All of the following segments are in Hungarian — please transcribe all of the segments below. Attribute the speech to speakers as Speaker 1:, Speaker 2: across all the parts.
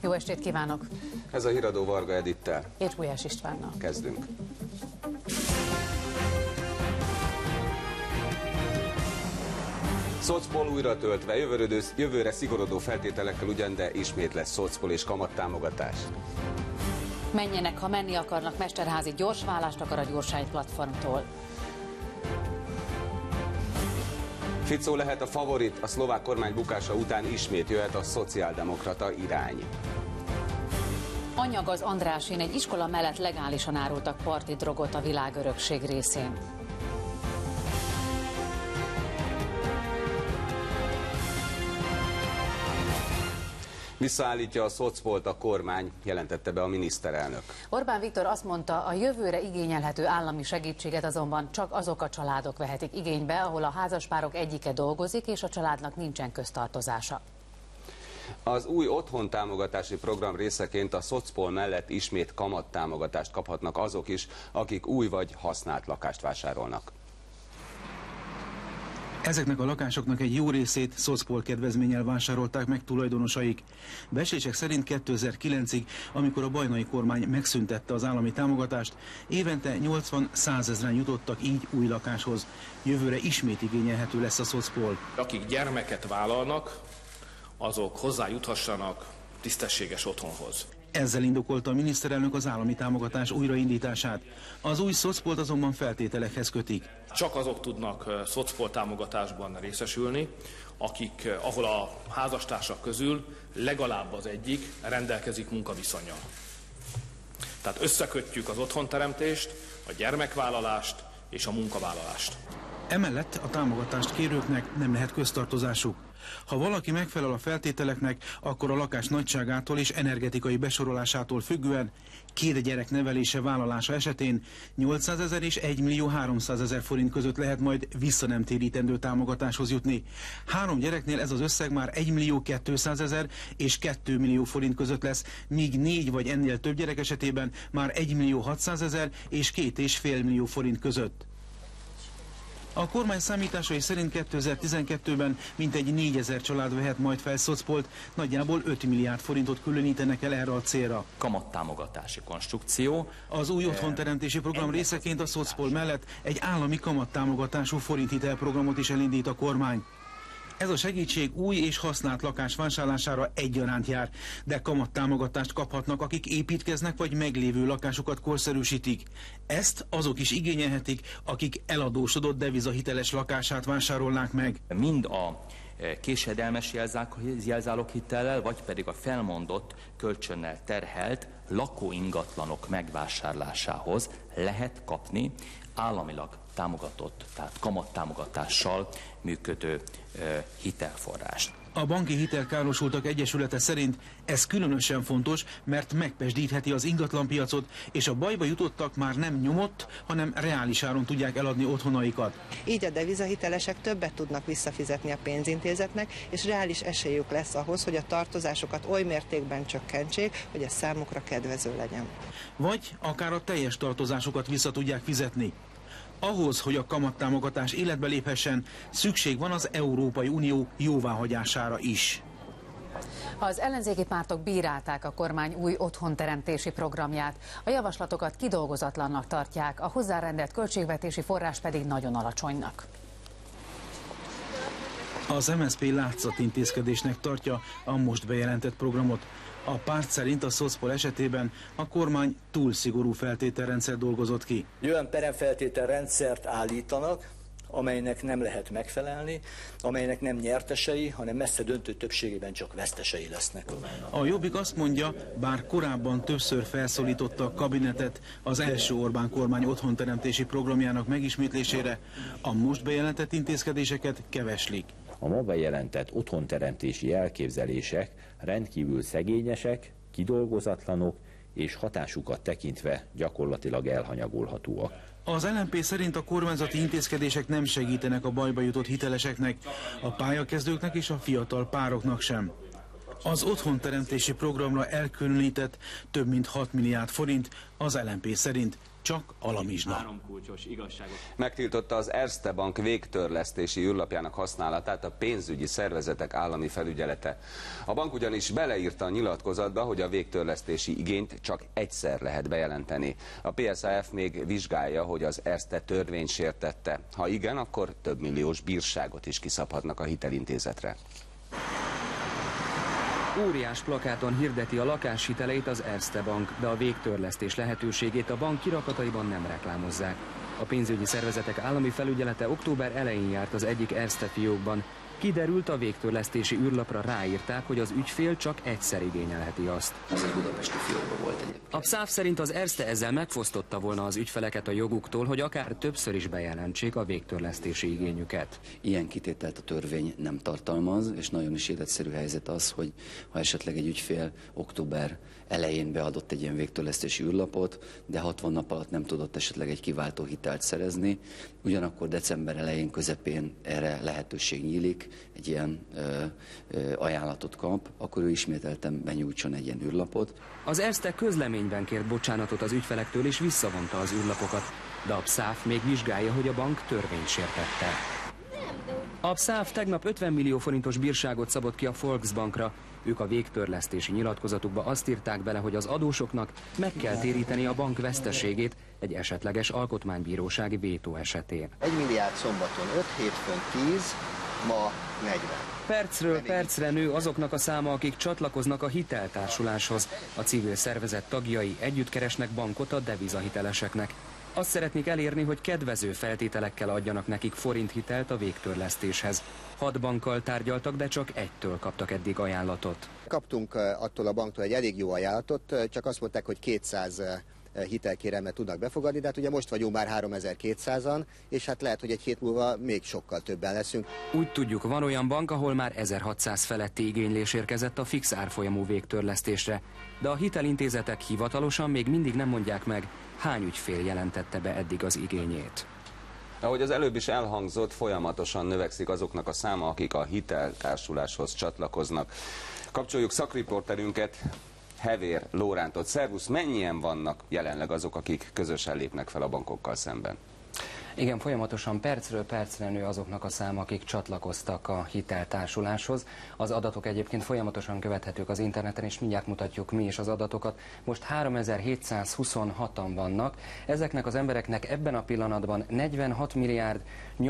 Speaker 1: Jó estét kívánok!
Speaker 2: Ez a Híradó Varga Edittel.
Speaker 1: És Gulyás Istvánnal.
Speaker 2: Kezdünk. Szocpol újra töltve, jövőre szigorodó feltételekkel ugyan, de ismét lesz szocpol és kamattámogatás.
Speaker 1: Menjenek, ha menni akarnak, Mesterházi gyorsválást akar a Gyorsány platformtól.
Speaker 2: Fico lehet a favorit, a szlovák kormány bukása után ismét jöhet a szociáldemokrata irány.
Speaker 1: Anyag az Andrásén, egy iskola mellett legálisan árultak parti drogot a világörökség részén.
Speaker 2: Visszaállítja a szocpolt a kormány, jelentette be a miniszterelnök.
Speaker 1: Orbán Viktor azt mondta, a jövőre igényelhető állami segítséget azonban csak azok a családok vehetik igénybe, ahol a házaspárok egyike dolgozik, és a családnak nincsen köztartozása.
Speaker 2: Az új otthontámogatási program részeként a szocpol mellett ismét kamattámogatást kaphatnak azok is, akik új vagy használt lakást vásárolnak.
Speaker 3: Ezeknek a lakásoknak egy jó részét szocpol kedvezménnyel vásárolták meg tulajdonosaik. Becslések szerint 2009-ig, amikor a bajnai kormány megszüntette az állami támogatást, évente 80-100 ezren jutottak így új lakáshoz. Jövőre ismét igényelhető lesz a szocpol.
Speaker 4: Akik gyermeket vállalnak, azok hozzájuthassanak tisztességes otthonhoz.
Speaker 3: Ezzel indokolta a miniszterelnök az állami támogatás újraindítását. Az új szocpolt azonban feltételekhez kötik.
Speaker 4: Csak azok tudnak szocpol támogatásban részesülni, ahol a házastársak közül legalább az egyik rendelkezik munkaviszonnyal. Tehát összekötjük az otthonteremtést, a gyermekvállalást és a munkavállalást.
Speaker 3: Emellett a támogatást kérőknek nem lehet köztartozásuk. Ha valaki megfelel a feltételeknek, akkor a lakás nagyságától és energetikai besorolásától függően 2 gyerek nevelése vállalása esetén 800 000 és 1 300 000 forint között lehet majd visszanemtérítendő támogatáshoz jutni. 3 gyereknél ez az összeg már 1 200 000 és 2 millió forint között lesz, míg 4 vagy ennél több gyerek esetében már 1 600 000 és 2,5 millió forint között. A kormány számításai szerint 2012-ben mintegy 4000 család vehet majd fel szocpolt, nagyjából 5 milliárd forintot különítenek el erre a célra.
Speaker 5: Kamattámogatási konstrukció.
Speaker 3: Az új otthonteremtési program részeként a szocpol mellett egy állami kamattámogatású forinthitelprogramot is elindít a kormány. Ez a segítség új és használt lakás vásárlására egyaránt jár, de kamattámogatást kaphatnak, akik építkeznek vagy meglévő lakásukat korszerűsítik. Ezt azok is igényelhetik, akik eladósodott devizahiteles lakását vásárolnák meg.
Speaker 5: Mind a késedelmes jelzáloghitellel, vagy pedig a felmondott kölcsönnel terhelt lakóingatlanok megvásárlásához lehet kapni államilag támogatott, tehát kamattámogatással működő hitelforrást.
Speaker 3: A Banki Hitelkárosultak Egyesülete szerint ez különösen fontos, mert megpezsdítheti az ingatlanpiacot, és a bajba jutottak már nem nyomott, hanem reális áron tudják eladni otthonaikat.
Speaker 6: Így a devizahitelesek többet tudnak visszafizetni a pénzintézetnek, és reális esélyük lesz ahhoz, hogy a tartozásokat oly mértékben csökkentsék, hogy ez számukra kedvező legyen.
Speaker 3: Vagy akár a teljes tartozásokat vissza tudják fizetni. Ahhoz, hogy a kamattámogatás életbe léphessen, szükség van az Európai Unió jóváhagyására is.
Speaker 1: Az ellenzéki pártok bírálták a kormány új otthonteremtési programját. A javaslatokat kidolgozatlannak tartják, a hozzárendelt költségvetési forrás pedig nagyon alacsonynak.
Speaker 3: Az MSZP látszatintézkedésnek tartja a most bejelentett programot. A párt szerint a szocpol esetében a kormány túl szigorú feltételrendszer dolgozott ki.
Speaker 7: Olyan peremfeltételrendszert állítanak, amelynek nem lehet megfelelni, amelynek nem nyertesei, hanem messze döntő többségében csak vesztesei lesznek.
Speaker 3: A Jobbik azt mondja, bár korábban többször felszólította a kabinetet az első Orbán kormány otthonteremtési programjának megismétlésére, a most bejelentett intézkedéseket keveslik.
Speaker 8: A ma bejelentett otthonteremtési elképzelések rendkívül szegényesek, kidolgozatlanok és hatásukat tekintve gyakorlatilag elhanyagolhatóak.
Speaker 3: Az LMP szerint a kormányzati intézkedések nem segítenek a bajba jutott hiteleseknek, a pályakezdőknek és a fiatal pároknak sem. Az otthonteremtési programra elkülönített több mint 6 milliárd forint az LMP szerint csak alamizsna.
Speaker 2: Megtiltotta az Erste Bank végtörlesztési űrlapjának használatát a pénzügyi szervezetek állami felügyelete. A bank ugyanis beleírta a nyilatkozatba, hogy a végtörlesztési igényt csak egyszer lehet bejelenteni. A PSAF még vizsgálja, hogy az Erste törvényt sértette. Ha igen, akkor több milliós bírságot is kiszabhatnak a hitelintézetre.
Speaker 9: Óriás plakáton hirdeti a lakáshiteleit az Erste Bank, de a végtörlesztés lehetőségét a bank kirakataiban nem reklámozzák. A pénzügyi szervezetek állami felügyelete október elején járt az egyik Erste fiókban. Kiderült, a végtörlesztési űrlapra ráírták, hogy az ügyfél csak egyszer igényelheti azt.
Speaker 10: Az egy budapesti fiókban volt egyébként.
Speaker 9: A PSAF szerint az Erste ezzel megfosztotta volna az ügyfeleket a joguktól, hogy akár többször is bejelentsék a végtörlesztési igényüket.
Speaker 10: Ilyen kitételt a törvény nem tartalmaz, és nagyon is életszerű helyzet az, hogy ha esetleg egy ügyfél október elején beadott egy ilyen végtörlesztési űrlapot, de 60 nap alatt nem tudott esetleg egy kiváltó hitelt szerezni, ugyanakkor december elején, közepén erre lehetőség nyílik, egy ilyen ajánlatot kap, akkor ő ismételten benyújtson egy ilyen űrlapot.
Speaker 9: Az Erste közleményben kért bocsánatot az ügyfelektől és visszavonta az űrlapokat, de a PSAF még vizsgálja, hogy a bank törvényt sértette. A PSAF tegnap 50 millió forintos bírságot szabott ki a Volksbankra. Ők a végtörlesztési nyilatkozatukba azt írták bele, hogy az adósoknak meg kell téríteni a bank veszteségét egy esetleges alkotmánybírósági vétó esetén.
Speaker 11: 1 milliárd szombaton 5, hétfőn 10, ma 40.
Speaker 9: Percről percre nő azoknak a száma, akik csatlakoznak a hiteltársuláshoz. A civil szervezet tagjai együtt keresnek bankot a devizahiteleseknek. Azt szeretnék elérni, hogy kedvező feltételekkel adjanak nekik forinthitelt a végtörlesztéshez. 6 bankkal tárgyaltak, de csak egytől kaptak eddig ajánlatot.
Speaker 11: Kaptunk attól a banktól egy elég jó ajánlatot, csak azt mondták, hogy 200 hitelkérelmet tudnak befogadni, de hát ugye most vagyunk már 3200-an, és hát lehet, hogy egy hét múlva még sokkal többen leszünk.
Speaker 9: Úgy tudjuk, van olyan bank, ahol már 1600 feletti igénylés érkezett a fix árfolyamú végtörlesztésre, de a hitelintézetek hivatalosan még mindig nem mondják meg, hány ügyfél jelentette be eddig az igényét.
Speaker 2: Ahogy az előbb is elhangzott, folyamatosan növekszik azoknak a száma, akik a hiteltársuláshoz csatlakoznak. Kapcsoljuk szakriporterünket, Hevér Lórántot. Szervusz, mennyien vannak jelenleg azok, akik közösen lépnek fel a bankokkal szemben?
Speaker 12: Igen, folyamatosan percről percre nő azoknak a száma, akik csatlakoztak a hiteltársuláshoz. Az adatok egyébként folyamatosan követhetők az interneten, és mindjárt mutatjuk mi is az adatokat. Most 3726-an vannak. Ezeknek az embereknek ebben a pillanatban 46 milliárd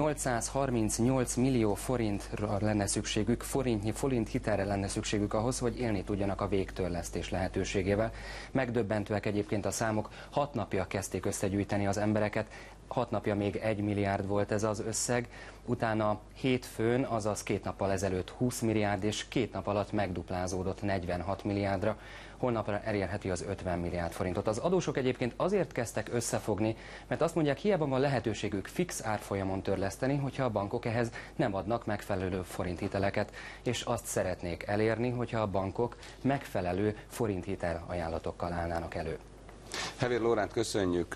Speaker 12: 838 millió forintra lenne szükségük, forint hitelre lenne szükségük ahhoz, hogy élni tudjanak a végtörlesztés lehetőségével. Megdöbbentőek egyébként a számok, 6 napja kezdték összegyűjteni az embereket, 6 napja még 1 milliárd volt ez az összeg, utána hétfőn, azaz 2 nappal ezelőtt 20 milliárd, és 2 nap alatt megduplázódott 46 milliárdra. Holnapra elérheti az 50 milliárd forintot. Az adósok egyébként azért kezdtek összefogni, mert azt mondják, hiába van lehetőségük fix árfolyamon törleszteni, hogyha a bankok ehhez nem adnak megfelelő forinthiteleket, és azt szeretnék elérni, hogyha a bankok megfelelő forinthitel ajánlatokkal állnának elő.
Speaker 2: Hevér Lóránt, köszönjük!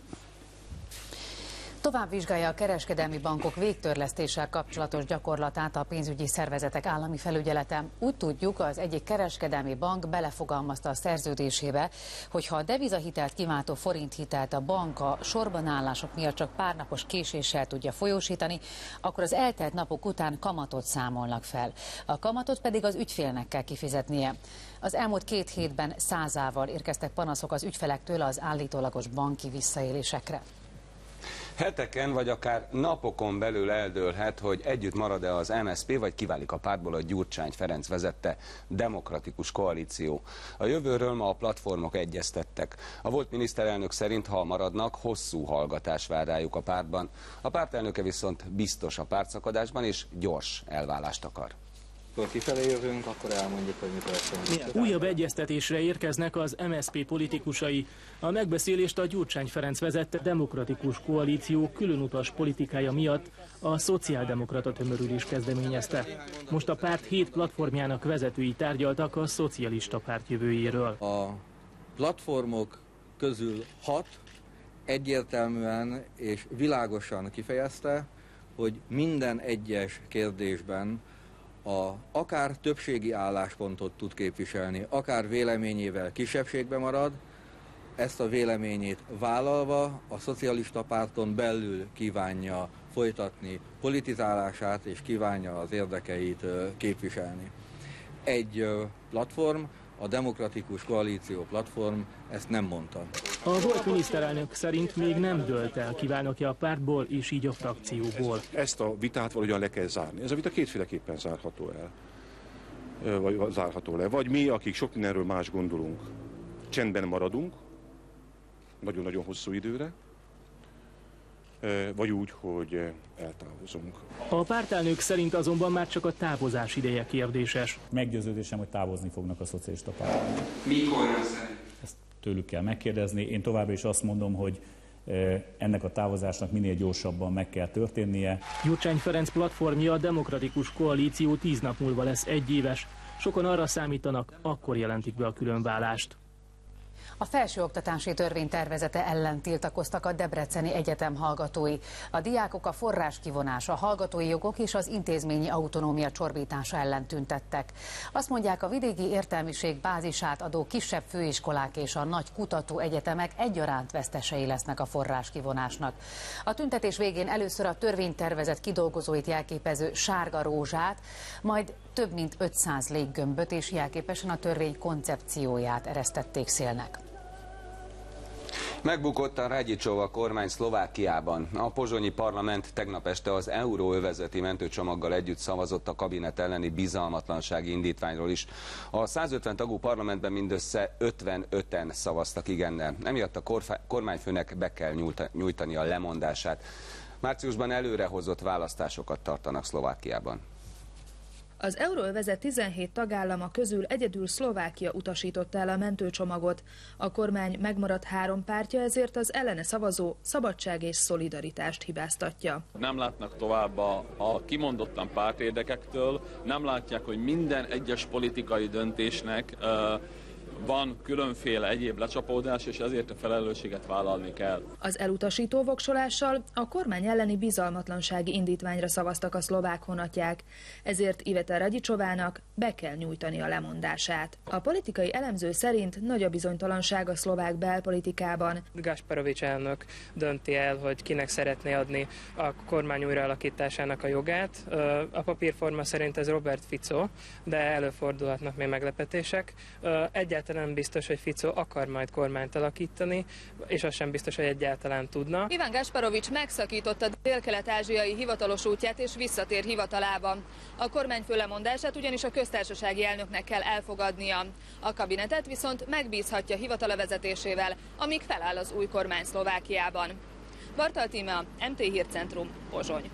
Speaker 1: Tovább vizsgálja a kereskedelmi bankok végtörlesztéssel kapcsolatos gyakorlatát a pénzügyi szervezetek állami felügyelete. Úgy tudjuk, az egyik kereskedelmi bank belefogalmazta a szerződésébe, hogy ha a devizahitelt kiváltó forinthitelt a bank a sorbanállások miatt csak pár napos késéssel tudja folyósítani, akkor az eltelt napok után kamatot számolnak fel. A kamatot pedig az ügyfélnek kell kifizetnie. Az elmúlt 2 hétben 100-ával érkeztek panaszok az ügyfelektől az állítólagos banki visszaélésekre.
Speaker 2: Heteken vagy akár napokon belül eldőlhet, hogy együtt marad-e az MSZP, vagy kiválik a pártból a Gyurcsány-Ferenc vezette demokratikus koalíció. A jövőről ma a platformok egyeztettek. A volt miniszterelnök szerint, ha maradnak, hosszú hallgatás vár rájuk a pártban. A pártelnöke viszont biztos a pártszakadásban, és gyors elválást akar.
Speaker 13: Amikor kifelé jövünk, akkor elmondjuk, hogy mi történik.
Speaker 14: Újabb egyeztetésre érkeznek az MSZP politikusai. A megbeszélést a Gyurcsány-Ferenc vezette demokratikus koalíció különutas politikája miatt a szociáldemokrata tömörülés kezdeményezte. Most a párt 7 platformjának vezetői tárgyaltak a szocialista párt jövőjéről.
Speaker 13: A platformok közül 6 egyértelműen és világosan kifejezte, hogy minden egyes kérdésben akár többségi álláspontot tud képviselni, akár véleményével kisebbségbe marad, ezt a véleményét vállalva a szocialista párton belül kívánja folytatni politizálását, és kívánja az érdekeit képviselni. Egy platform, a Demokratikus Koalíció platform ezt nem mondta.
Speaker 14: A volt miniszterelnök szerint még nem dőlt el, kívánok-e a pártból és így a frakcióból.
Speaker 15: Ezt a vitát valahogyan le kell zárni. Ez a vita kétféleképpen zárható el. Vagy zárható le. Vagy mi, akik sok mindenről más gondolunk, csendben maradunk, nagyon-nagyon hosszú időre, vagy úgy, hogy eltávozunk.
Speaker 14: A pártelnök szerint azonban már csak a távozás ideje kérdéses.
Speaker 16: Meggyőződésem, hogy távozni fognak a szocialista pártból.
Speaker 17: Mikor szerint?
Speaker 16: Ezt tőlük kell megkérdezni. Én továbbra is azt mondom, hogy ennek a távozásnak minél gyorsabban meg kell történnie.
Speaker 14: Gyurcsány Ferenc platformja, a Demokratikus Koalíció 10 nap múlva lesz 1 éves. Sokan arra számítanak, akkor jelentik be a különválást.
Speaker 1: A felsőoktatási törvény tervezete ellen tiltakoztak a Debreceni Egyetem hallgatói. A diákok a forráskivonás, a hallgatói jogok és az intézményi autonómia csorbítása ellen tüntettek. Azt mondják, a vidéki értelmiség bázisát adó kisebb főiskolák és a nagy kutatóegyetemek egyaránt vesztesei lesznek a forráskivonásnak. A tüntetés végén először a törvénytervezet kidolgozóit jelképező sárga rózsát, majd több mint 500 léggömböt és jelképesen a törvény koncepcióját eresztették szélnek.
Speaker 2: Megbukott a Radičova kormány Szlovákiában. A pozsonyi parlament tegnap este az euróövezeti mentőcsomaggal együtt szavazott a kabinet elleni bizalmatlansági indítványról is. A 150 tagú parlamentben mindössze 55-en szavaztak igennel. Emiatt a kormányfőnek be kell nyújtani a lemondását. Márciusban előrehozott választásokat tartanak Szlovákiában.
Speaker 18: Az euróövezet 17 tagállama közül egyedül Szlovákia utasította el a mentőcsomagot. A kormány megmaradt 3 pártja, ezért az ellene szavazó Szabadság és Szolidaritást hibáztatja.
Speaker 19: Nem látnak tovább a kimondottan pártérdekektől, nem látják, hogy minden egyes politikai döntésnek van különféle egyéb lecsapódás, és ezért a felelősséget vállalni kell.
Speaker 18: Az elutasító voksolással a kormány elleni bizalmatlansági indítványra szavaztak a szlovák honatják, ezért Iveta Radičovának be kell nyújtani a lemondását. A politikai elemző szerint nagy a bizonytalanság a szlovák belpolitikában.
Speaker 20: Gasparovics elnök dönti el, hogy kinek szeretné adni a kormány újraalakításának a jogát. A papírforma szerint ez Robert Fico, de előfordulhatnak még meglepetések. Egyáltalán nem biztos, hogy Fico akar majd kormányt alakítani, és az sem biztos, hogy egyáltalán tudna.
Speaker 18: Iván Gasparovics megszakította délkelet-ázsiai hivatalos útját és visszatér hivatalába. A kormányfő lemondását ugyanis a köztársasági elnöknek kell elfogadnia. A kabinetet viszont megbízhatja hivatala vezetésével, amíg feláll az új kormány Szlovákiában. Bartal Tíme, MT Hírcentrum, Pozsony.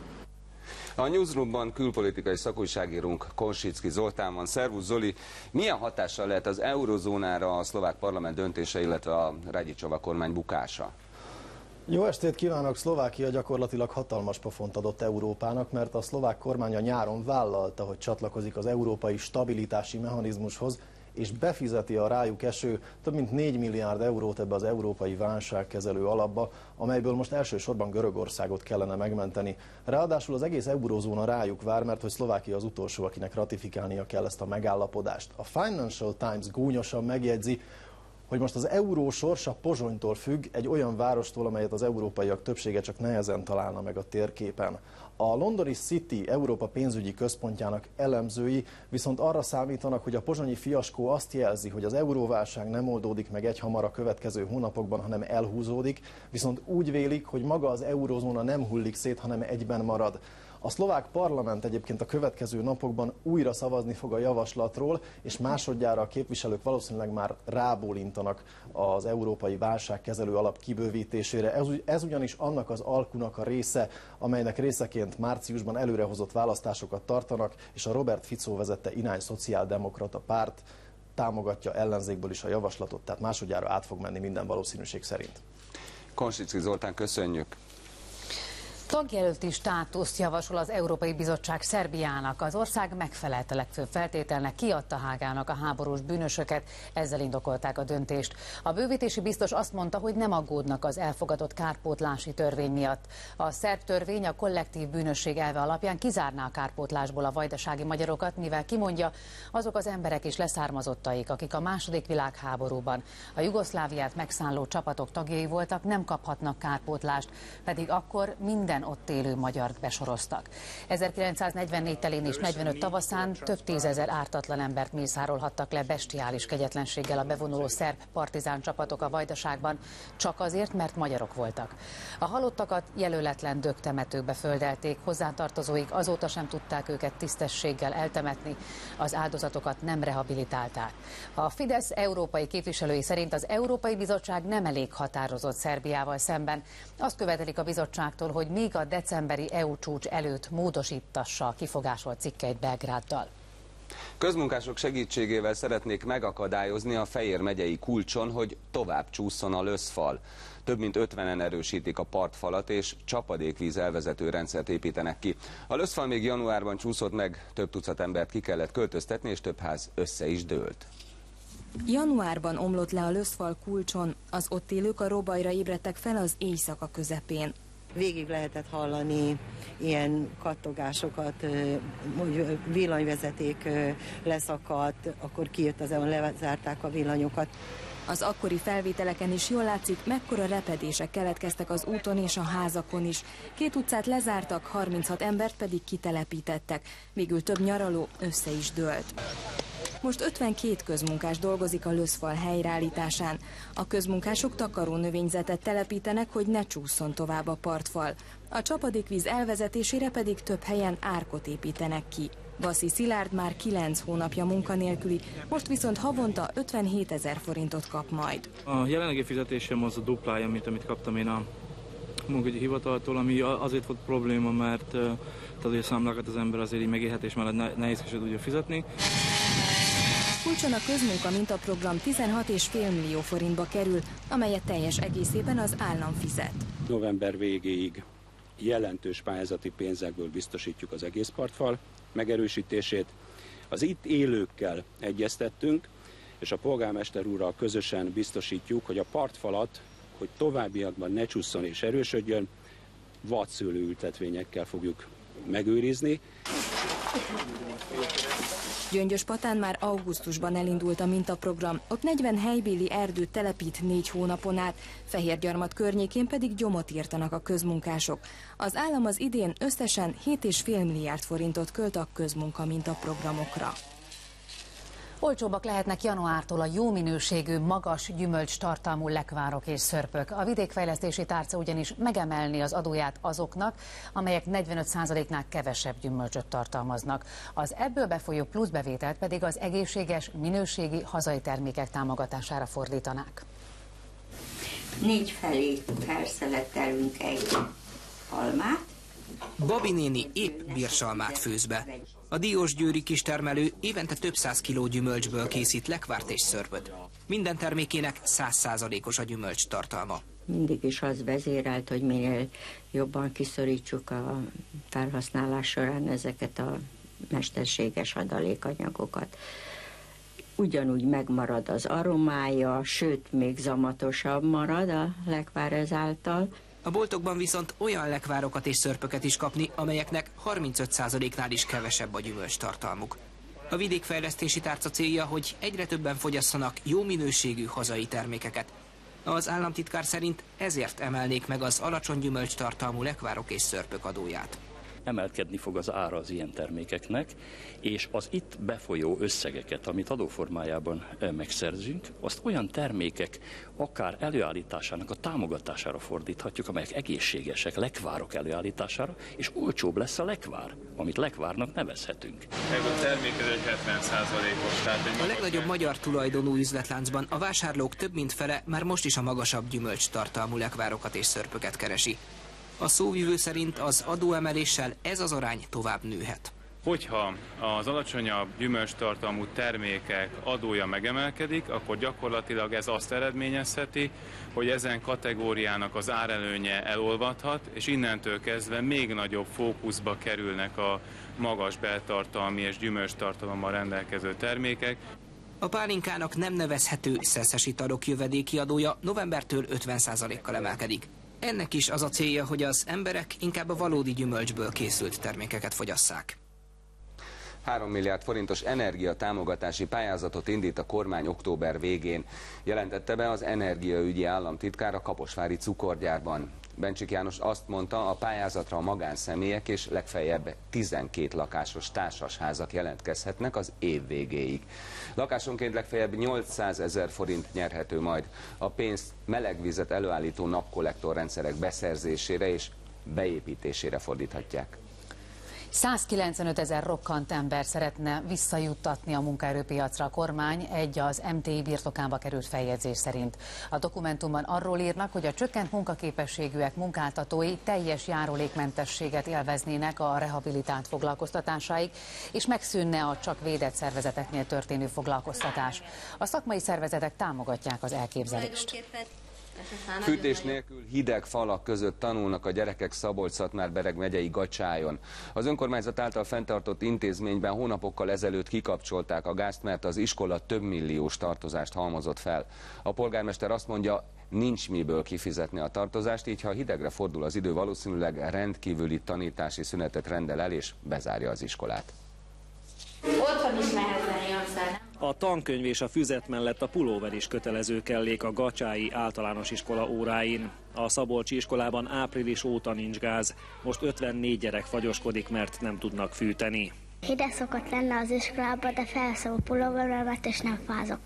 Speaker 2: A Newsroomban külpolitikai szakújságírónk Konsicki Zoltán van. Szervusz Zoli, milyen hatással lehet az eurozónára a szlovák parlament döntése, illetve a Radičova kormány bukása?
Speaker 21: Jó estét kívánok! Szlovákia gyakorlatilag hatalmas pofont adott Európának, mert a szlovák kormány a nyáron vállalta, hogy csatlakozik az európai stabilitási mechanizmushoz, és befizeti a rájuk eső több mint 4 milliárd eurót ebbe az európai válságkezelő alapba, amelyből most elsősorban Görögországot kellene megmenteni. Ráadásul az egész eurózóna rájuk vár, mert hogy Szlovákia az utolsó, akinek ratifikálnia kell ezt a megállapodást. A Financial Times gúnyosan megjegyzi, hogy most az euró sorsa Pozsonytól függ, egy olyan várostól, amelyet az európaiak többsége csak nehezen találna meg a térképen. A londoni City Európa pénzügyi központjának elemzői viszont arra számítanak, hogy a pozsonyi fiaskó azt jelzi, hogy az euróválság nem oldódik meg egyhamar a következő hónapokban, hanem elhúzódik, viszont úgy vélik, hogy maga az eurózóna nem hullik szét, hanem egyben marad. A szlovák parlament egyébként a következő napokban újra szavazni fog a javaslatról, és másodjára a képviselők valószínűleg már rábólintanak az európai válságkezelő alap kibővítésére. Ez ugyanis annak az alkunak a része, amelynek részeként márciusban előrehozott választásokat tartanak, és a Robert Fico vezette irány szociáldemokrata párt támogatja ellenzékből is a javaslatot, tehát másodjára át fog menni minden valószínűség szerint.
Speaker 2: Konsicki Zoltán, köszönjük!
Speaker 1: Tagjelölti státuszt javasol az Európai Bizottság Szerbiának. Az ország megfelelte legfőbb feltételnek, kiadta Hágának a háborús bűnösöket, ezzel indokolták a döntést. A bővítési biztos azt mondta, hogy nem aggódnak az elfogadott kárpótlási törvény miatt. A szerb törvény a kollektív bűnösség elve alapján kizárná a kárpótlásból a vajdasági magyarokat, mivel kimondja, azok az emberek és leszármazottaik, akik a II. Világháborúban a Jugoszláviát megszálló csapatok tagjai voltak, nem kaphatnak kárpótlást, pedig akkor minden ott élő magyart besoroztak. 1944 telén és 45 tavaszán több tízezer ártatlan embert mészárolhattak le bestiális kegyetlenséggel a bevonuló szerb partizán csapatok a Vajdaságban, csak azért, mert magyarok voltak. A halottakat jelöletlen dögtemetőkbe földelték, hozzátartozóik azóta sem tudták őket tisztességgel eltemetni, az áldozatokat nem rehabilitálták. A Fidesz európai képviselői szerint az Európai Bizottság nem elég határozott Szerbiával szemben. Azt követelik a bizottságtól, hogy még a decemberi EU csúcs előtt módosítassa a kifogásolt cikkeit Belgráddal.
Speaker 2: Közmunkások segítségével szeretnék megakadályozni a Fejér megyei Kulcson, hogy tovább csúszson a löszfal. Több mint 50-en erősítik a partfalat, és csapadékvíz elvezető rendszert építenek ki. A löszfal még januárban csúszott meg, több tucat embert ki kellett költöztetni, és több ház össze is dőlt.
Speaker 17: Januárban omlott le a löszfal Kulcson, az ott élők a robajra ébredtek fel az éjszaka közepén.
Speaker 22: Végig lehetett hallani ilyen kattogásokat, hogy villanyvezeték leszakadt, akkor kijött az EON, lezárták a villanyokat.
Speaker 17: Az akkori felvételeken is jól látszik, mekkora repedések keletkeztek az úton és a házakon is. 2 utcát lezártak, 36 embert pedig kitelepítettek, végül több nyaraló össze is dőlt. Most 52 közmunkás dolgozik a löszfal helyreállításán. A közmunkások takaró növényzetet telepítenek, hogy ne csúszson tovább a partfal. A csapadékvíz elvezetésére pedig több helyen árkot építenek ki. Vaszi Szilárd már 9 hónapja munkanélküli, most viszont havonta 57 000 forintot kap majd.
Speaker 23: A jelenlegi fizetésem az a duplája, mint amit kaptam én a munkahogyi hivataltól, ami azért volt probléma, mert a számlákat az ember azért így megélhetés mellett nehézkesen tudja fizetni.
Speaker 17: Kulcson a közmunka mintaprogram 16,5 millió forintba kerül, amelyet teljes egészében az állam fizet.
Speaker 24: November végéig jelentős pályázati pénzekből biztosítjuk az egész partfal megerősítését. Az itt élőkkel egyeztettünk, és a polgármester úrral közösen biztosítjuk, hogy a partfalat, hogy továbbiakban ne csusszon és erősödjön, vadszőlőültetvényekkel fogjuk megőrizni.
Speaker 17: Gyöngyöspatán már augusztusban elindult a mintaprogram, ott 40 helybéli erdőt telepít 4 hónapon át, Fehérgyarmat környékén pedig gyomot írtanak a közmunkások. Az állam az idén összesen 7,5 milliárd forintot költ a közmunka mintaprogramokra.
Speaker 1: Olcsóbbak lehetnek januártól a jó minőségű, magas gyümölcstartalmú lekvárok és szörpök. A vidékfejlesztési tárca ugyanis megemelni az adóját azoknak, amelyek 45%-nál kevesebb gyümölcsöt tartalmaznak. Az ebből befolyó pluszbevételt pedig az egészséges, minőségi hazai termékek támogatására fordítanák.
Speaker 25: 4 felé felszeletelünk egy almát.
Speaker 26: Babi néni épp birsalmát főz be. A diósgyőri kistermelő évente több 100 kiló gyümölcsből készít lekvárt és szörpöt. Minden termékének 100%-os a gyümölcs tartalma.
Speaker 25: Mindig is az vezérelt, hogy minél jobban kiszorítsuk a felhasználás során ezeket a mesterséges adalékanyagokat. Ugyanúgy megmarad az aromája, sőt, még zamatosabb marad a lekvár ezáltal.
Speaker 26: A boltokban viszont olyan lekvárokat és szörpöket is kapni, amelyeknek 35%-nál is kevesebb a gyümölcs tartalmuk. A vidékfejlesztési tárca célja, hogy egyre többen fogyasszanak jó minőségű hazai termékeket. Az államtitkár szerint ezért emelnék meg az alacsony gyümölcs tartalmú lekvárok és szörpök adóját.
Speaker 27: Emelkedni fog az ára az ilyen termékeknek, és az itt befolyó összegeket, amit adóformájában megszerzünk, azt olyan termékek akár előállításának a támogatására fordíthatjuk, amelyek egészségesek, lekvárok előállítására, és olcsóbb lesz a lekvár, amit lekvárnak nevezhetünk.
Speaker 28: Ez a termék 70%-os.
Speaker 26: A legnagyobb magyar tulajdonú üzletláncban a vásárlók több mint fele már most is a magasabb gyümölcs tartalmú lekvárokat és szörpöket keresi. A szóvivő szerint az adóemeléssel ez az arány tovább nőhet.
Speaker 28: Hogyha az alacsonyabb gyümölcstartalmú termékek adója megemelkedik, akkor gyakorlatilag ez azt eredményezheti, hogy ezen kategóriának az árelőnye elolvadhat, és innentől kezdve még nagyobb fókuszba kerülnek a magas beltartalmi és gyümölcstartalommal rendelkező termékek.
Speaker 26: A pálinkának nem nevezhető szeszes italok jövedéki adója novembertől 50%-kal emelkedik. Ennek is az a célja, hogy az emberek inkább a valódi gyümölcsből készült termékeket fogyasszák.
Speaker 2: 3 milliárd forintos energiatámogatási pályázatot indít a kormány október végén, jelentette be az energiaügyi államtitkár a kaposvári cukorgyárban. Bencsik János azt mondta, a pályázatra a magánszemélyek és legfeljebb 12 lakásos társasházak jelentkezhetnek az év végéig. Lakásonként legfeljebb 800 000 forint nyerhető majd. A pénzt melegvizet előállító napkollektorrendszerek beszerzésére és beépítésére fordíthatják.
Speaker 1: 195 000 rokkant ember szeretne visszajuttatni a munkaerőpiacra a kormány egy az MTI birtokába került feljegyzés szerint. A dokumentumban arról írnak, hogy a csökkent munkaképességűek munkáltatói teljes járulékmentességet élveznének a rehabilitált foglalkoztatásáig, és megszűnne a csak védett szervezeteknél történő foglalkoztatás. A szakmai szervezetek támogatják az elképzelést.
Speaker 2: Fűtés nélkül hideg falak között tanulnak a gyerekek Szabolcs-Szatmár-Bereg megyei Gacsájon. Az önkormányzat által fenntartott intézményben hónapokkal ezelőtt kikapcsolták a gázt, mert az iskola több milliós tartozást halmozott fel. A polgármester azt mondja, nincs miből kifizetni a tartozást, így ha hidegre fordul az idő, valószínűleg rendkívüli tanítási szünetet rendel el és bezárja az iskolát.
Speaker 3: Otthon is nehezen jön fel.
Speaker 4: A tankönyv és a füzet mellett a pulóver is kötelező kellék a gacsái általános iskola óráin. A szabolcsi iskolában április óta nincs gáz. Most 54 gyerek fagyoskodik, mert nem tudnak fűteni.
Speaker 3: Hideg szokott lenne az iskolában, de felszól a pulóveremet és nem fázok.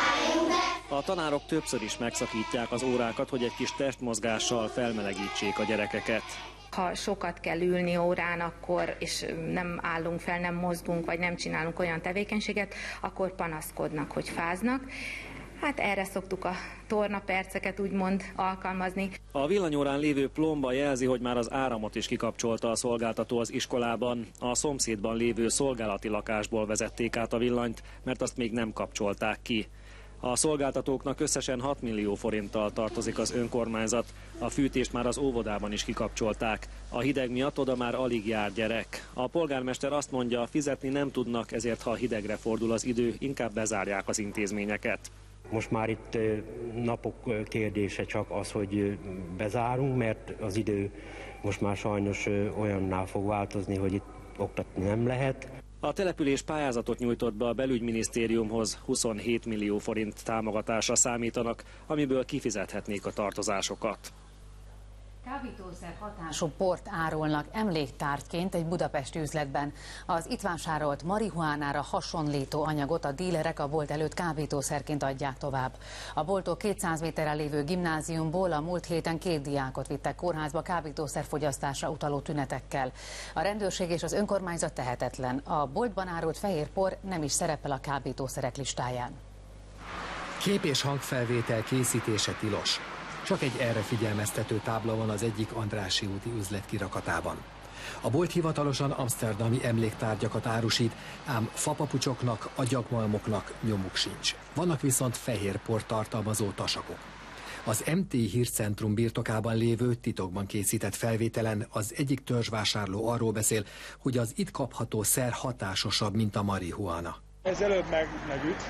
Speaker 4: A tanárok többször is megszakítják az órákat, hogy egy kis testmozgással felmelegítsék a gyerekeket.
Speaker 3: Ha sokat kell ülni órán, akkor, és nem állunk fel, nem mozdulunk, vagy nem csinálunk olyan tevékenységet, akkor panaszkodnak, hogy fáznak. Hát erre szoktuk a tornaperceket úgymond alkalmazni.
Speaker 4: A villanyórán lévő plomba jelzi, hogy már az áramot is kikapcsolta a szolgáltató az iskolában. A szomszédban lévő szolgálati lakásból vezették át a villanyt, mert azt még nem kapcsolták ki. A szolgáltatóknak összesen 6 millió forinttal tartozik az önkormányzat. A fűtést már az óvodában is kikapcsolták. A hideg miatt oda már alig jár gyerek. A polgármester azt mondja, fizetni nem tudnak, ezért ha hidegre fordul az idő, inkább bezárják az intézményeket.
Speaker 5: Most már itt napok kérdése csak az, hogy bezárunk, mert az idő most már sajnos olyanná fog változni, hogy itt oktatni nem lehet.
Speaker 4: A település pályázatot nyújtott be a belügyminisztériumhoz, 27 millió forint támogatásra számítanak, amiből kifizethetnék a tartozásokat.
Speaker 1: Kábítószer hatású port árulnak emléktárgyként egy budapesti üzletben. Az itt vásárolt marihuánára hasonlító anyagot a dílerek a bolt előtt kábítószerként adják tovább. A bolttól 200 méterre lévő gimnáziumból a múlt héten 2 diákot vittek kórházba kábítószerfogyasztásra utaló tünetekkel. A rendőrség és az önkormányzat tehetetlen. A boltban árult fehérpor nem is szerepel a kábítószerek listáján.
Speaker 6: Kép- és hangfelvétel készítése tilos. Csak egy erre figyelmeztető tábla van az egyik Andrássy úti üzlet kirakatában. A bolt hivatalosan amszterdami emléktárgyakat árusít, ám fapapucsoknak, agyagmalmoknak nyomuk sincs. Vannak viszont fehérport tartalmazó tasakok. Az MTI hírcentrum birtokában lévő titokban készített felvételen az egyik törzsvásárló arról beszél, hogy az itt kapható szer hatásosabb, mint a marihuána.
Speaker 7: Ez előbb megüt,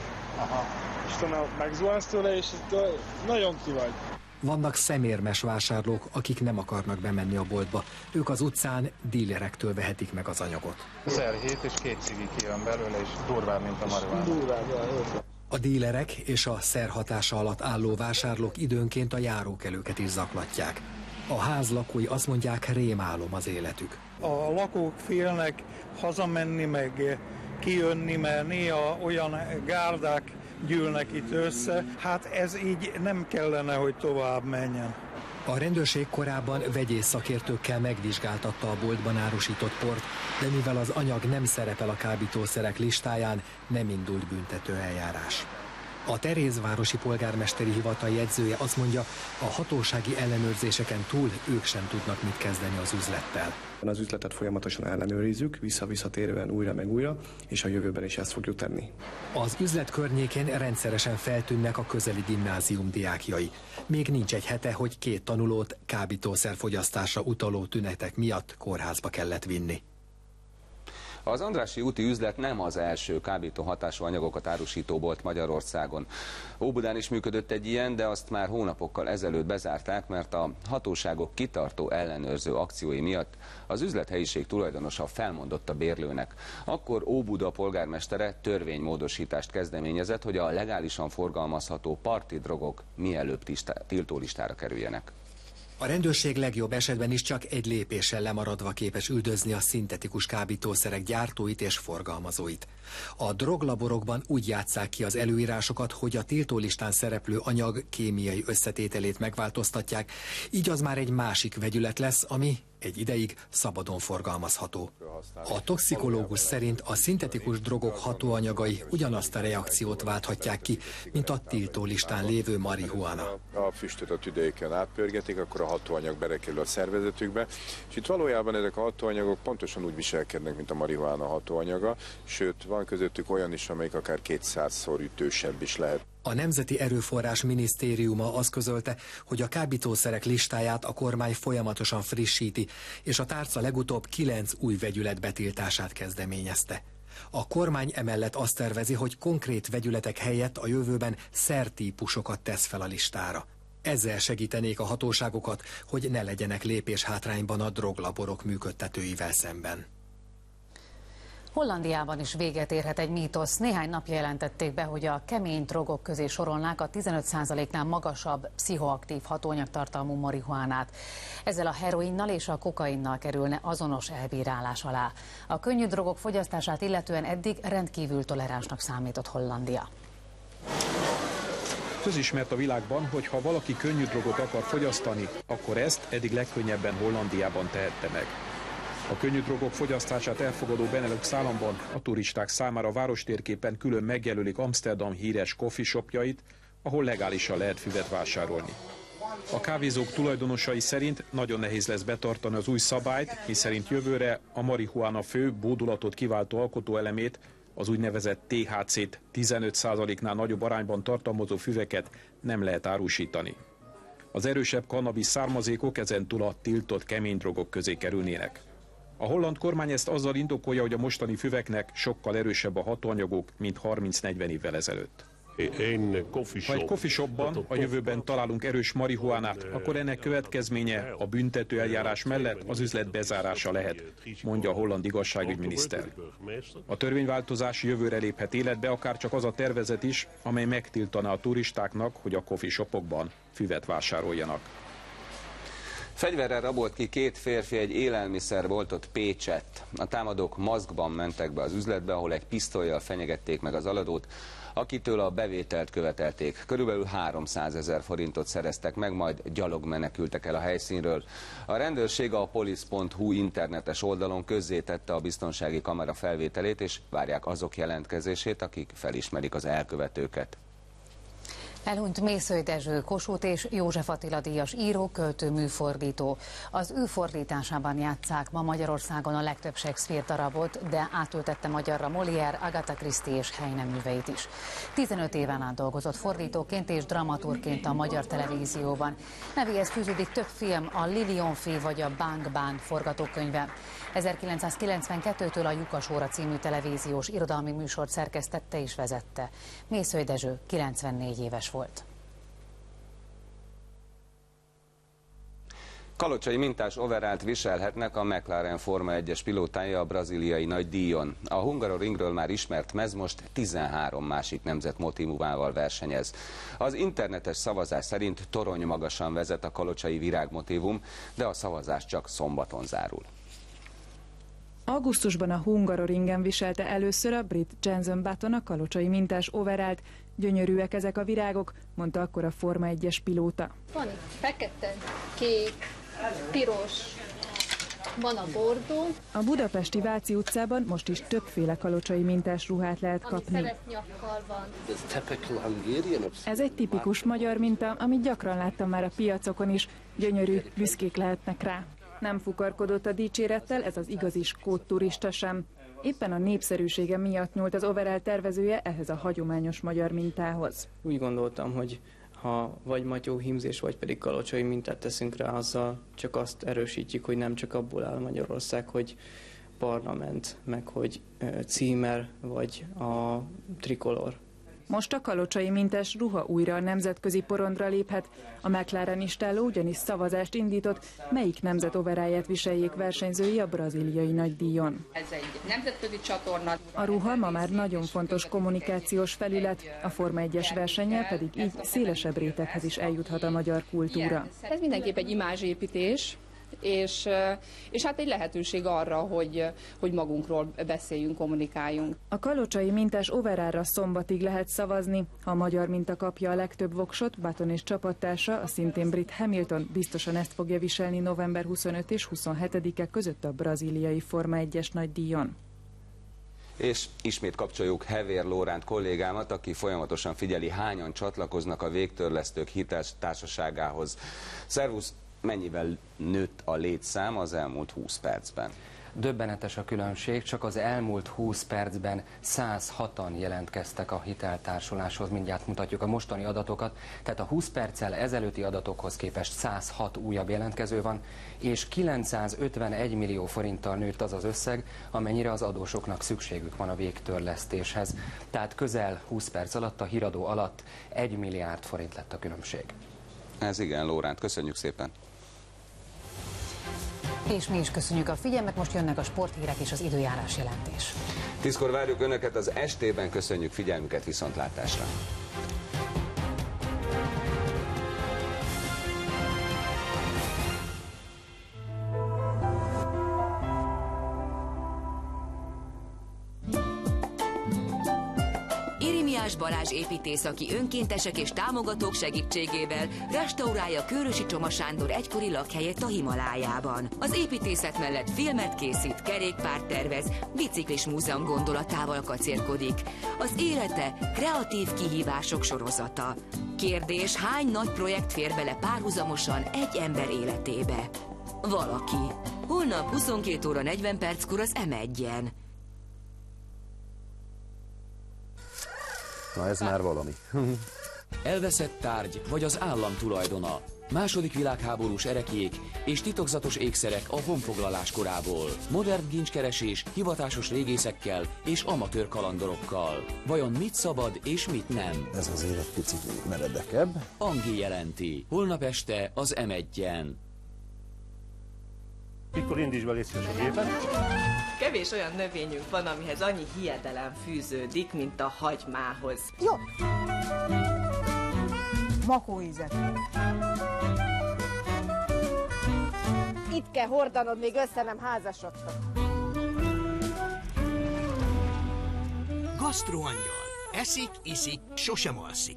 Speaker 7: és utána megzuhansz tőle, és nagyon ki vagy.
Speaker 6: Vannak szemérmes vásárlók, akik nem akarnak bemenni a boltba. Ők az utcán dílerektől vehetik meg az anyagot.
Speaker 7: Szer-hét és 2 cigi kijön belőle, és durvább, mint a marihuána.
Speaker 6: A dílerek és a szer hatása alatt álló vásárlók időnként a járókelőket is zaklatják. A ház lakói azt mondják, rémálom az életük.
Speaker 7: A lakók félnek hazamenni, meg kijönni, mert néha olyan gárdák gyűlnek itt össze. Hát ez így nem kellene, hogy tovább menjen.
Speaker 6: A rendőrség korábban vegyész szakértőkkel megvizsgáltatta a boltban árusított port, de mivel az anyag nem szerepel a kábítószerek listáján, nem indult büntető eljárás. A Terézvárosi polgármesteri hivatal jegyzője azt mondja, a hatósági ellenőrzéseken túl ők sem tudnak mit kezdeni az üzlettel.
Speaker 8: Az üzletet folyamatosan ellenőrizzük, visszatérően újra meg újra, és a jövőben is ezt fogjuk tenni.
Speaker 6: Az üzlet környékén rendszeresen feltűnnek a közeli gimnázium diákjai. Még nincs egy hete, hogy 2 tanulót kábítószerfogyasztásra utaló tünetek miatt kórházba kellett vinni.
Speaker 2: Az Andrássy úti üzlet nem az első kábító hatású anyagokat árusító bolt Magyarországon. Óbudán is működött egy ilyen, de azt már hónapokkal ezelőtt bezárták, mert a hatóságok kitartó ellenőrző akciói miatt az üzlethelyiség tulajdonosa felmondott a bérlőnek. Akkor Óbuda polgármestere törvénymódosítást kezdeményezett, hogy a legálisan forgalmazható parti drogok mielőbb tiltólistára kerüljenek.
Speaker 6: A rendőrség legjobb esetben is csak egy lépéssel lemaradva képes üldözni a szintetikus kábítószerek gyártóit és forgalmazóit. A droglaborokban úgy játsszák ki az előírásokat, hogy a tiltólistán szereplő anyag kémiai összetételét megváltoztatják, így az már egy másik vegyület lesz, ami egy ideig szabadon forgalmazható. A toxikológus szerint a szintetikus drogok hatóanyagai ugyanazt a reakciót válthatják ki, mint a tiltólistán lévő marihuana.
Speaker 9: A füstöt a tüdejükön átpörgetik, akkor a hatóanyag belekerül a szervezetükbe, és itt valójában ezek a hatóanyagok pontosan úgy viselkednek, mint a marihuana hatóanyaga, sőt, van közöttük olyan is, amelyik akár 200-szor ütősebb is lehet.
Speaker 6: A Nemzeti Erőforrás Minisztériuma azt közölte, hogy a kábítószerek listáját a kormány folyamatosan frissíti, és a tárca legutóbb 9 új vegyület betiltását kezdeményezte. A kormány emellett azt tervezi, hogy konkrét vegyületek helyett a jövőben szertípusokat tesz fel a listára. Ezzel segítenék a hatóságokat, hogy ne legyenek lépéshátrányban a droglaborok működtetőivel szemben.
Speaker 1: Hollandiában is véget érhet egy mítosz. Néhány napja jelentették be, hogy a kemény drogok közé sorolnák a 15%-nál magasabb pszichoaktív hatóanyagtartalmú marihuánát. Ezzel a heroinnal és a kokainnal kerülne azonos elbírálás alá. A könnyű drogok fogyasztását illetően eddig rendkívül toleránsnak számított Hollandia.
Speaker 10: Közismert a világban, hogy ha valaki könnyű drogot akar fogyasztani, akkor ezt eddig legkönnyebben Hollandiában tehette meg. A könnyű drogok fogyasztását elfogadó Benelux államban a turisták számára várostérképen külön megjelölik Amsterdam híres coffee shopjait, ahol legálisan lehet füvet vásárolni. A kávézók tulajdonosai szerint nagyon nehéz lesz betartani az új szabályt, miszerint jövőre a marihuána fő bódulatot kiváltó alkotóelemét, az úgynevezett THC-t 15%-nál nagyobb arányban tartalmazó füveket nem lehet árusítani. Az erősebb kannabis származékok ezentúl a tiltott kemény drogok közé kerülnének. A holland kormány ezt azzal indokolja, hogy a mostani füveknek sokkal erősebb a hatóanyagok, mint 30-40 évvel ezelőtt. Ha egy coffee shopban a jövőben találunk erős marihuánát, akkor ennek következménye a büntető eljárás mellett az üzlet bezárása lehet, mondja a holland igazságügyminiszter. A törvényváltozás jövőre léphet életbe, akár csak az a tervezet is, amely megtiltaná a turistáknak, hogy a coffee shopokban füvet vásároljanak.
Speaker 2: Fegyverrel rabolt ki 2 férfi egy élelmiszerboltot Pécsett. A támadók maszkban mentek be az üzletbe, ahol egy pisztollyal fenyegették meg az eladót, akitől a bevételt követelték. Körülbelül 300 000 forintot szereztek meg, majd gyalog menekültek el a helyszínről. A rendőrség a police.hu internetes oldalon közzétette a biztonsági kamera felvételét, és várják azok jelentkezését, akik felismerik az elkövetőket.
Speaker 1: Elhunyt Mészöly Dezső, Kossuth és József Attila díjas író, költő, műfordító. Az ő fordításában játsszák ma Magyarországon a legtöbb Shakespeare darabot, de átültette magyarra Molière, Agatha Christie és Heine műveit is. 15 éven át dolgozott fordítóként és dramaturgként a magyar televízióban. Nevéhez fűződik több film, a Lilionfé vagy a Bang Bang forgatókönyve. 1992-től a Lyukas óra című televíziós irodalmi műsort szerkesztette és vezette. Mészöly Dezső 94 éves volt.
Speaker 2: Kalocsai mintás overallt viselhetnek a McLaren Forma 1-es pilótái a brazíliai nagydíjon. A Hungaroringről már ismert mez most 13 másik nemzet motívumával versenyez. Az internetes szavazás szerint torony magasan vezet a kalocsai virágmotívum, de a szavazás csak szombaton zárul.
Speaker 11: Augusztusban a Hungaroringen viselte először a brit Jenson Button a kalocsai mintás overallt. Gyönyörűek ezek a virágok, mondta akkor a Forma 1-es pilóta.
Speaker 18: Van fekete, kék, piros, van a bordó.
Speaker 11: A budapesti Váci utcában most is többféle kalocsai mintás ruhát lehet kapni. Ez egy tipikus magyar minta, amit gyakran láttam már a piacokon is. Gyönyörű, büszkék lehetnek rá. Nem fukarkodott a dicsérettel, ez az igazi skót turista sem. Éppen a népszerűsége miatt nyúlt az overall tervezője ehhez a hagyományos magyar mintához.
Speaker 12: Úgy gondoltam, hogy ha vagy matyóhímzés, vagy pedig kalocsai mintát teszünk rá, azzal csak azt erősítjük, hogy nem csak abból áll Magyarország, hogy parlament, meg hogy címer, vagy a trikolor.
Speaker 11: Most a kalocsai mintás ruha újra a nemzetközi porondra léphet. A McLaren istálló ugyanis szavazást indított, melyik nemzet overallját viseljék versenyzői a brazíliai nagydíjon.
Speaker 13: Ez egy nemzetközi csatorna.
Speaker 11: A ruha ma már nagyon fontos kommunikációs felület, a Forma 1-es versennyel pedig így szélesebb réteghez is eljuthat a magyar kultúra.
Speaker 13: Ez mindenképp egy imázsépítés. És hát egy lehetőség arra, hogy magunkról beszéljünk, kommunikáljunk.
Speaker 11: A kalocsai mintás overallra szombatig lehet szavazni. Ha a magyar minta kapja a legtöbb voksot, Button és csapattársa, a szintén brit Hamilton biztosan ezt fogja viselni november 25 és 27-e között a brazíliai Forma 1-es nagydíjon.
Speaker 2: És ismét kapcsoljuk Hevér Lóránt kollégámat, aki folyamatosan figyeli, hányan csatlakoznak a Végtörlesztők Hiteltársaságához. Szervusz! Mennyivel nőtt a létszám az elmúlt 20 percben?
Speaker 14: Döbbenetes a különbség, csak az elmúlt 20 percben 106-an jelentkeztek a hiteltársuláshoz, mindjárt mutatjuk a mostani adatokat, tehát a 20 perccel ezelőtti adatokhoz képest 106 újabb jelentkező van, és 951 millió forinttal nőtt az az összeg, amennyire az adósoknak szükségük van a végtörlesztéshez. Tehát közel 20 perc alatt, a híradó alatt 1 milliárd forint lett a különbség.
Speaker 2: Ez igen, Lóránt, köszönjük szépen!
Speaker 1: És mi is köszönjük a figyelmet, most jönnek a sporthírek és az időjárás jelentés.
Speaker 2: 10-kor várjuk Önöket az estében, köszönjük figyelmüket, viszontlátásra!
Speaker 15: Balázs építész, aki önkéntesek és támogatók segítségével restaurálja Kőrösi Csoma Sándor egykori lakhelyét a Himalájában. Az építészet mellett filmet készít, kerékpárt tervez, biciklis múzeum gondolatával kacérkodik. Az élete kreatív kihívások sorozata. Kérdés, hány nagy projekt fér bele párhuzamosan egy ember életébe? Valaki. Holnap 22 óra 40 perckor az M1-en.
Speaker 16: Na ez már valami.
Speaker 19: Elveszett tárgy vagy az állam tulajdona. Második világháborús ereklyék és titokzatos ékszerek a honfoglalás korából. Modern kincskeresés hivatásos régészekkel és amatőr kalandorokkal. Vajon mit szabad és mit nem?
Speaker 16: Ez az élet picit meredekebb.
Speaker 19: Angi jelenti. Holnap este az M1-en.
Speaker 16: Mikor indíts be, légy szíves a gépet.
Speaker 20: Kevés olyan növényünk van, amihez annyi hiedelem fűződik, mint a hagymához.
Speaker 21: Jó! Makóízet. Itt kell hordanod, még össze nem házasodtak.
Speaker 29: Gasztroangyal. Eszik, iszik, sosem alszik.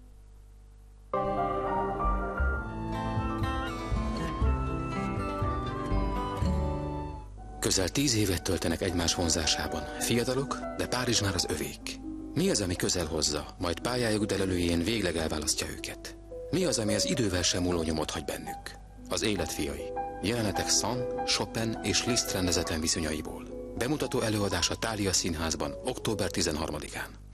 Speaker 30: Közel 10 évet töltenek egymás vonzásában. Fiatalok, de Párizs már az övék. Mi az, ami közel hozza, majd pályájuk delelőjén végleg elválasztja őket? Mi az, ami az idővel sem múló nyomot hagy bennük? Az élet fiai. Jelenetek Sand, Chopin és Liszt rendezetlen viszonyaiból. Bemutató előadás a Thália Színházban október 13-án.